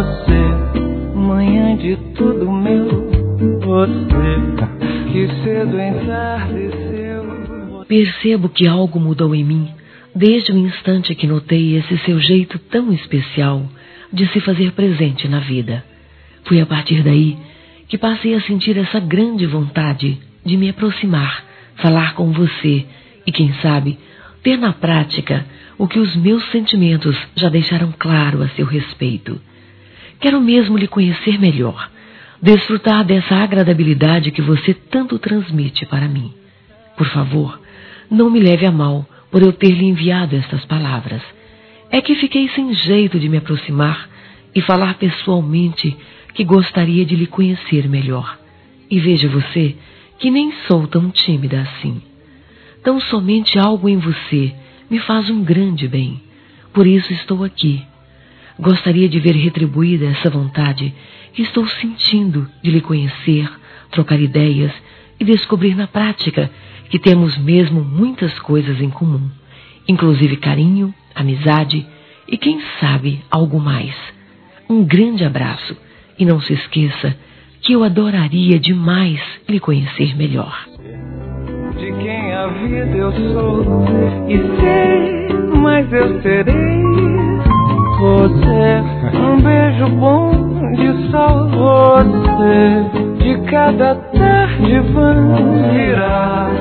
você, manhã de tudo meu, você que cedo entardeceu. Percebo que algo mudou em mim desde o instante que notei esse seu jeito tão especial de se fazer presente na vida. Foi a partir daí que passei a sentir essa grande vontade de me aproximar, falar com você e, quem sabe, ter na prática o que os meus sentimentos já deixaram claro a seu respeito. Quero mesmo lhe conhecer melhor, desfrutar dessa agradabilidade que você tanto transmite para mim. Por favor, não me leve a mal por eu ter lhe enviado estas palavras. É que fiquei sem jeito de me aproximar e falar pessoalmente que gostaria de lhe conhecer melhor. E veja você que nem sou tão tímida assim. Tão somente algo em você me faz um grande bem. Por isso estou aqui. Gostaria de ver retribuída essa vontade que estou sentindo de lhe conhecer, trocar ideias e descobrir na prática que temos mesmo muitas coisas em comum, inclusive carinho, amizade e, quem sabe, algo mais. Um grande abraço e não se esqueça que eu adoraria demais lhe conhecer melhor. De quem a vida eu sou e sei, mas eu serei você, um beijo bom de sol, você, de cada tarde vão virar